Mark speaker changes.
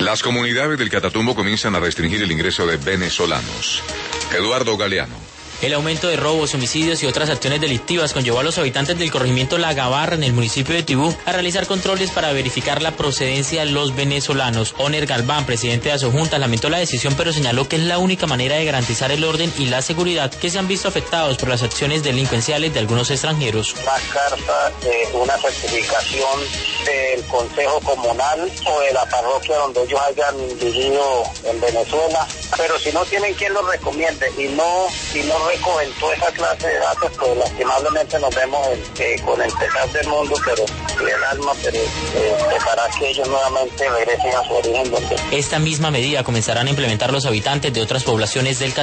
Speaker 1: Las comunidades del Catatumbo comienzan a restringir el ingreso de venezolanos. Eduardo Galeano.
Speaker 2: El aumento de robos, homicidios y otras acciones delictivas conllevó a los habitantes del corregimiento La Gabarra en el municipio de Tibú a realizar controles para verificar la procedencia de los venezolanos. Oner Galván, presidente de Asojuntas, lamentó la decisión, pero señaló que es la única manera de garantizar el orden y la seguridad que se han visto afectados por las acciones delincuenciales de algunos extranjeros.
Speaker 3: Una carta de una certificación del Consejo Comunal o de la parroquia donde ellos hayan vivido en Venezuela, pero si no tienen quien los recomiende y no recogen toda esa clase de datos, pues lastimablemente nos vemos con el pesar del mundo, pero y el alma, pero para que ellos nuevamente regresen a su origen.
Speaker 2: Esta misma medida comenzarán a implementar los habitantes de otras poblaciones del